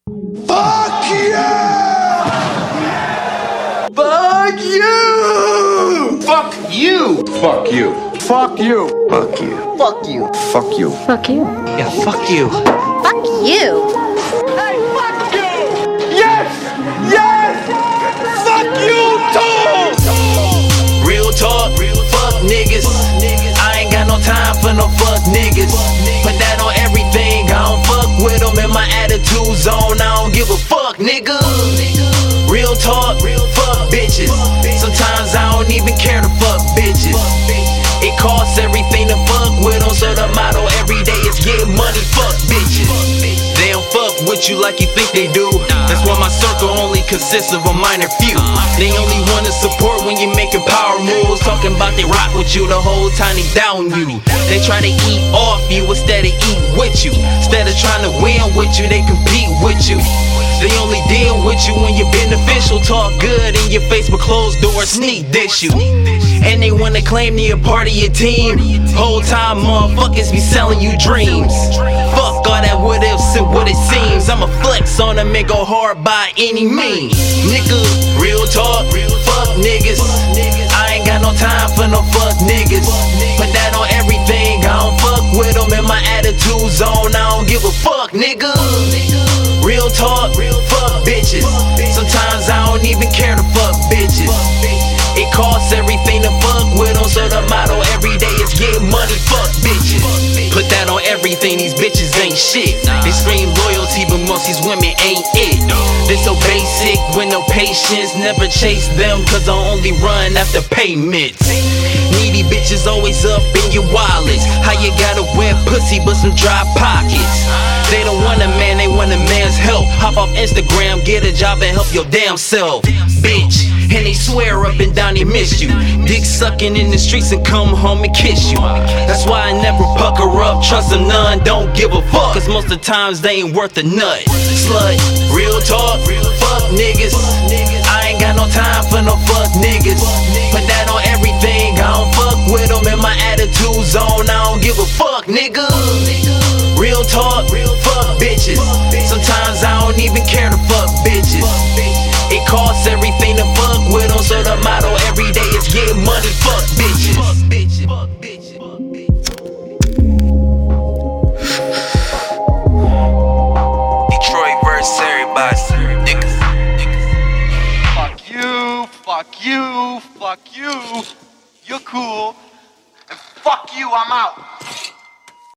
Fuck you! Fuck you! Fuck you! Fuck you. Fuck you! Fuck you. Fuck you. Fuck you. Fuck you. Yeah, fuck you. Fuck you. Hey, fuck you! Yes! Yes! Fuck you too! Real talk, fuck niggas. I ain't got no time for no fuck niggas. Put that on everything, I don't fuck with them. In my attitude zone, I don't give a fuck, nigga. Real talk, fuck bitches. Sometimes I don't even care to fuck bitches. It costs everything to fuck with them, so the motto every day is get money, fuck bitches. They don't fuck with you like you think they do. That's why my circle only consists of a minor few. They only wanna support when you're making power moves. Talking about they rock with you the whole time they down you. They try to eat off you instead of eat with you. Instead of trying to win with you, they compete with you. They only deal with you when you're beneficial. Talk good in your face but closed doors sneak dish you. And they wanna claim they a part of your team. Whole time motherfuckers be selling you dreams. Fuck all that what ifs and what it seems. I'ma flex on them and go hard by any means. Nigga, real talk, fuck niggas. I ain't got no time for no fuck niggas. Put that on everything, I don't fuck with them. In my attitude zone, I don't give a fuck, nigga. Real talk, fuck bitches. Sometimes I don't even care to fuck bitches. It costs everything to fuck with them, so the motto every day is get money, fuck bitches. Put that on everything, these bitches ain't shit. They scream loyalty, but most these women ain't it. They so basic with no patience, never chase them, cause I only run after payments. Needy bitches always up in your wallets. How you got a wet pussy but some dry pockets? They don't want a man, they want a man's help. Hop off Instagram, get a job and help your damn self, bitch. And they swear up and down they miss you. Dick sucking in the streets and come home and kiss you. That's why I never pucker up, trust them none, don't give a fuck. Cause most of the times they ain't worth a nut. Slut, real talk, fuck niggas. I ain't got no time for no fuck niggas. Put that on everything, I don't fuck with them. In my attitude zone, I don't give a fuck, nigga. Real talk, fuck bitches. Sometimes I don't even care to fuck bitches. It costs everything to fuck with them, so the motto every day is get money, fuck bitches. Detroit versus everybody, niggas. Fuck you, fuck you, fuck you. You're cool. And fuck you, I'm out.